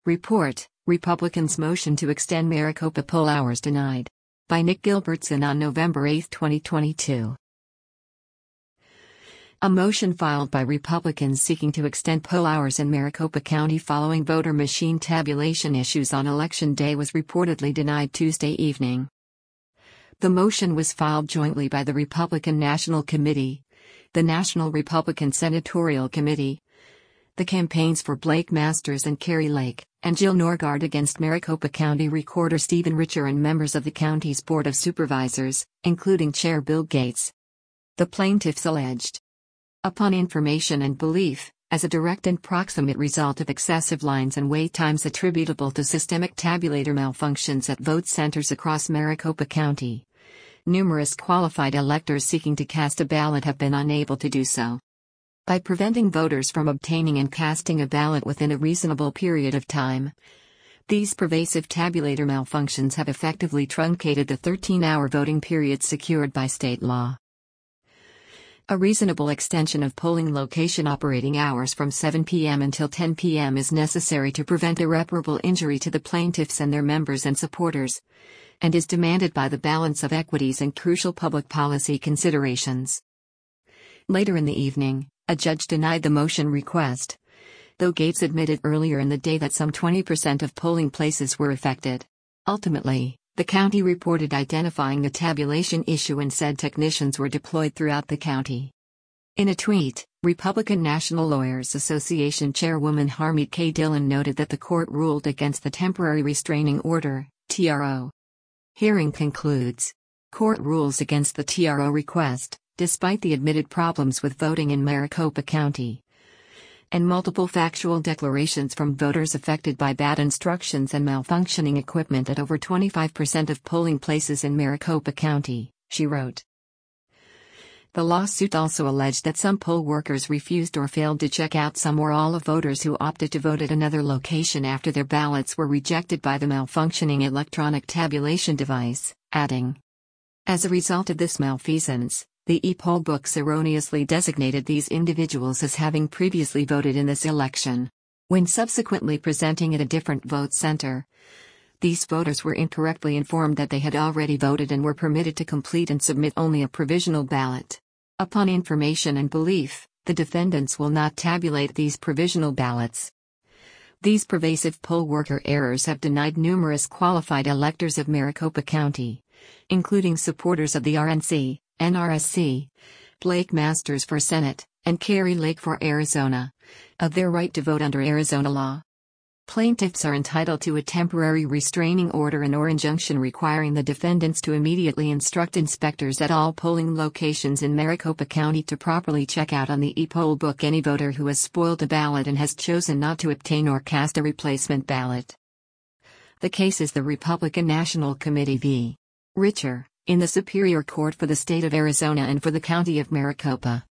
Report: Republicans' motion to extend Maricopa poll hours denied. By Nick Gilbertson on November 8, 2022. A motion filed by Republicans seeking to extend poll hours in Maricopa County following voter machine tabulation issues on Election Day was reportedly denied Tuesday evening. The motion was filed jointly by the Republican National Committee, the National Republican Senatorial Committee, the campaigns for Blake Masters and Kari Lake, and Jill Norgaard against Maricopa County Recorder Stephen Richer and members of the county's Board of Supervisors, including Chair Bill Gates. The plaintiffs alleged, upon information and belief, as a direct and proximate result of excessive lines and wait times attributable to systemic tabulator malfunctions at vote centers across Maricopa County, numerous qualified electors seeking to cast a ballot have been unable to do so. By preventing voters from obtaining and casting a ballot within a reasonable period of time, these pervasive tabulator malfunctions have effectively truncated the 13-hour voting period secured by state law. A reasonable extension of polling location operating hours from 7 p.m. until 10 p.m. is necessary to prevent irreparable injury to the plaintiffs and their members and supporters, and is demanded by the balance of equities and crucial public policy considerations. Later in the evening, a judge denied the motion request, though Gates admitted earlier in the day that some 20% of polling places were affected. Ultimately, the county reported identifying the tabulation issue and said technicians were deployed throughout the county. In a tweet, Republican National Lawyers Association Chairwoman Harmeet K. Dillon noted that the court ruled against the Temporary Restraining Order, TRO. Hearing concludes. Court rules against the TRO request, despite the admitted problems with voting in Maricopa County, and multiple factual declarations from voters affected by bad instructions and malfunctioning equipment at over 25% of polling places in Maricopa County, she wrote. The lawsuit also alleged that some poll workers refused or failed to check out some or all of voters who opted to vote at another location after their ballots were rejected by the malfunctioning electronic tabulation device, adding, as a result of this malfeasance, the e-poll books erroneously designated these individuals as having previously voted in this election. When subsequently presenting at a different vote center, these voters were incorrectly informed that they had already voted and were permitted to complete and submit only a provisional ballot. Upon information and belief, the defendants will not tabulate these provisional ballots. These pervasive poll worker errors have denied numerous qualified electors of Maricopa County, including supporters of the RNC, NRSC, Blake Masters for Senate, and Kari Lake for Arizona, of their right to vote under Arizona law. Plaintiffs are entitled to a temporary restraining order and/or injunction requiring the defendants to immediately instruct inspectors at all polling locations in Maricopa County to properly check out on the e-poll book any voter who has spoiled a ballot and has chosen not to obtain or cast a replacement ballot. The case is the Republican National Committee v. Richer, in the Superior Court for the State of Arizona and for the County of Maricopa.